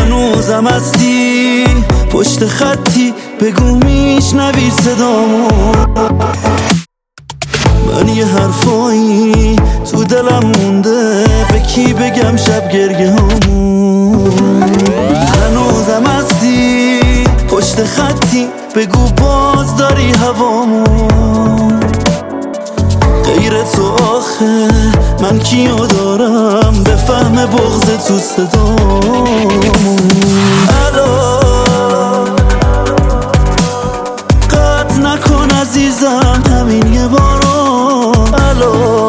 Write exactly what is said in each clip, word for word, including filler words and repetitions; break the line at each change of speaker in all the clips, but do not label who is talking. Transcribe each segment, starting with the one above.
هنوزم هستی پشت خطی، بگو میشنوی صدامو. من یه حرفایی تو دلم مونده، به کی بگم شب گریه هامو. هنوزم هستی پشت خطی، بگو باز داری هوامو. غیر تو آخه من کیو دارم، بفهم بغض تو صدامو. الو قطع نکن عزیزم همین یه بارو. الو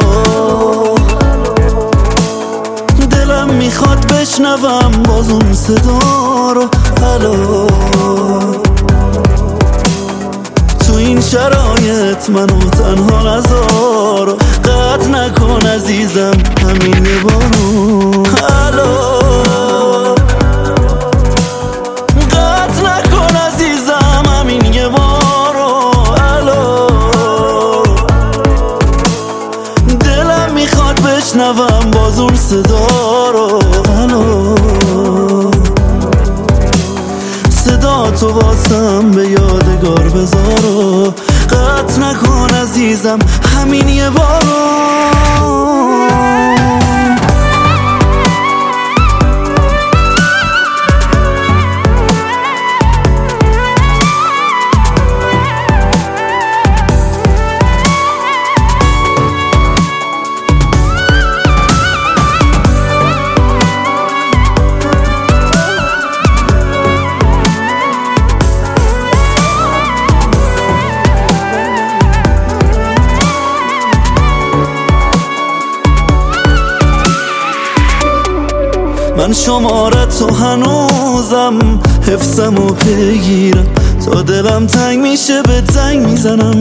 دلم میخواد بشنوم باز اون صدا رو. الو تو این شرایط منو تنها نذار، قطع نکن عزیزم همین یه بارو. الو قطع نکن عزیزم همین یه بارو. الو دلم میخواد بشنوم باز اون صدا رو. الو صدا تو واسم به یادگار بذارو، قطع نکن عزیزم همین یه بارو. من شماره تو هنوزم حفظمو بگیرم، تا دلم تنگ میشه به تنگ میزنم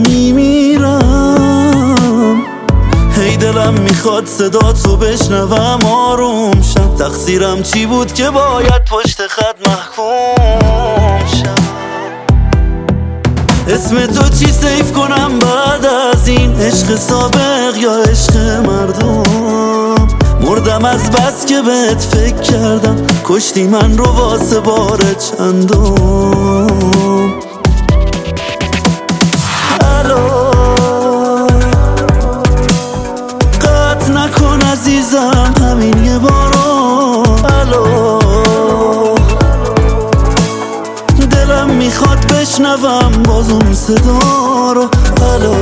میمیرم. هی دلم میخواد صدا تو بشنوم آروم شم، تقصیرم چی بود که باید پشت خط محکوم شم. اسم تو چی سیف کنم بعد از این عشق سابق یا عشق مردم؟ مردم از بس که بهت فکر کردم، کشتی من رو واسه بار چندم. الو قطع نکن عزیزم همین یه بارو. الو دلم میخواد بشنوم باز اون صدا رو. الو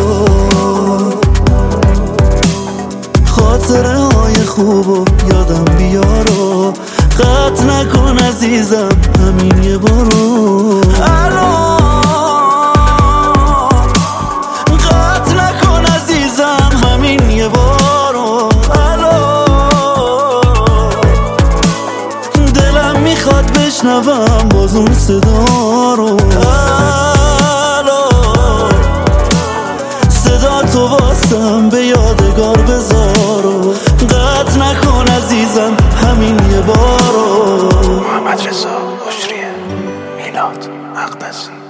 خاطره های خوبو یادم بیارو، قطع نکن عزیزم همین یه بارو. الو قطع نکن عزیزم همین یه بارو. الو دلم میخواد بشنوم باز اون صدا رو. الو صدا تو واسم به یادگار بذارو، قطع نکن عزیزم همین یه بارو.
محمد رضا بشریه، میلاد مقدس.